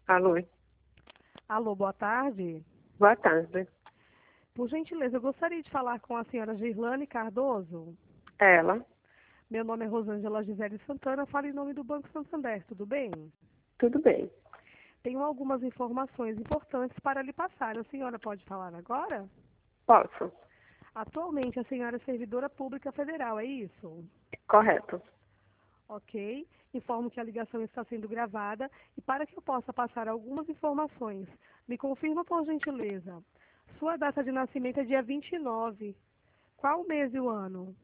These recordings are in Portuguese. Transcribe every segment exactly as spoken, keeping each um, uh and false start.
Alô, Alô, boa tarde. boa tarde. Por gentileza, eu gostaria de falar com a senhora Girlane Cardoso. Ela, Meu nome é Rosângela Gisele Santana, falo em nome do Banco Santander, tudo bem? tudo bem? Tenho algumas informações importantes para lhe passar. A senhora pode falar agora? Posso? Atualmente, a senhora é servidora pública federal, é isso? Correto. Ok. Informo que a ligação está sendo gravada e para que eu possa passar algumas informações, me confirma, por gentileza. Sua data de nascimento é dia vinte e nove. Qual o mês e o ano?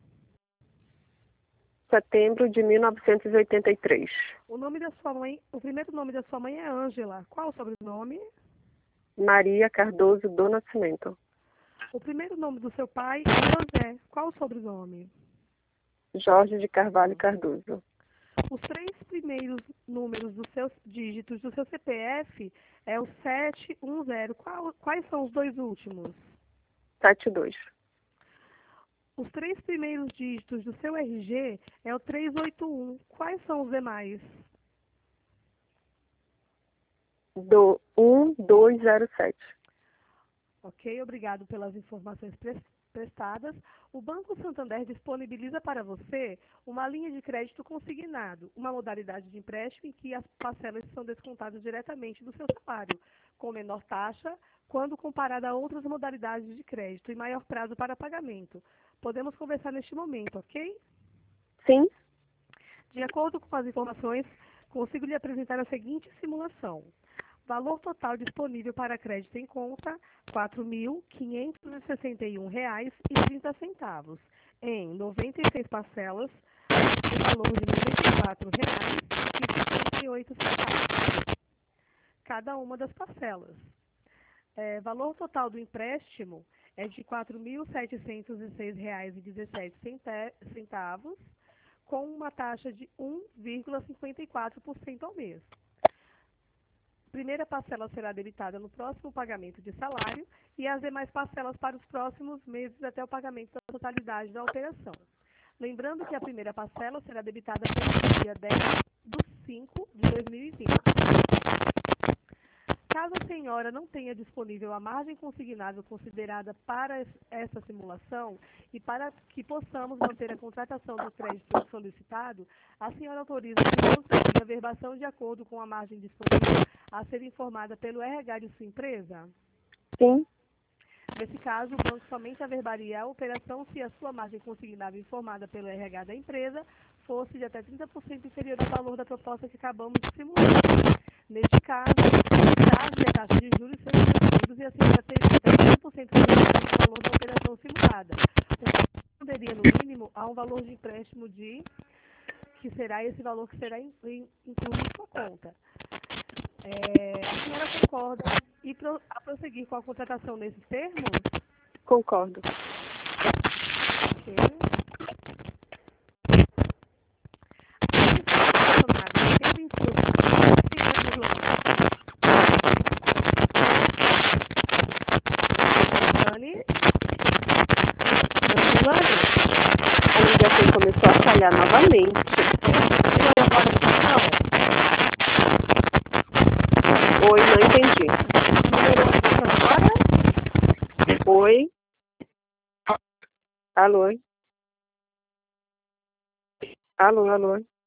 Setembro de mil novecentos e oitenta e três. O nome da sua mãe, o primeiro nome da sua mãe é Ângela. Qual o sobrenome? Maria Cardoso do Nascimento. O primeiro nome do seu pai é José. Qual o sobrenome? Jorge de Carvalho Cardoso. Os três primeiros números dos seus dígitos do seu C P F é o sete um zero. Qual, quais são os dois últimos? Sete dois. Os três primeiros dígitos do seu R G é o trezentos e oitenta e um. Quais são os demais? Do um dois zero sete. Ok, obrigado pelas informações pres- prestadas. O Banco Santander disponibiliza para você uma linha de crédito consignado, uma modalidade de empréstimo em que as parcelas são descontadas diretamente do seu salário, com menor taxa, quando comparada a outras modalidades de crédito e maior prazo para pagamento. Podemos conversar neste momento, ok? Sim? De acordo com as informações, consigo lhe apresentar a seguinte simulação. Valor total disponível para crédito em conta, quatro mil quinhentos e sessenta e um reais e trinta centavos, em noventa e seis parcelas, no valor de noventa e quatro reais e cinquenta e oito centavos, cada uma das parcelas. É, valor total do empréstimo é de quatro mil setecentos e seis reais e dezessete centavos, com uma taxa de um vírgula cinquenta e quatro por cento ao mês. A primeira parcela será debitada no próximo pagamento de salário e as demais parcelas para os próximos meses até o pagamento da totalidade da operação. Lembrando que a primeira parcela será debitada até o dia dez de cinco de dois mil e vinte. Caso a senhora não tenha disponível a margem consignável considerada para essa simulação e para que possamos manter a contratação do crédito solicitado, a senhora autoriza que a verbação de acordo com a margem disponível a ser informada pelo R H de sua empresa? Sim? Nesse caso, o banco somente averbaria a operação se a sua margem consignável informada pelo R H da empresa fosse de até trinta por cento inferior ao valor da proposta que acabamos de simular. Neste caso, o prazo e a taxa de juros serão reduzidos e a senhora teria até trinta por cento do valor da operação simulada. O que corresponderia, no mínimo, a um valor de empréstimo de, que será esse valor que será in, in, incluído em sua conta. É, a senhora concorda e pro, a prosseguir com a contratação nesses termos? Concordo. Ok. Tendo em A ligação começou a falhar novamente. Oi, não entendi. Oi? Alô? Alô, alô?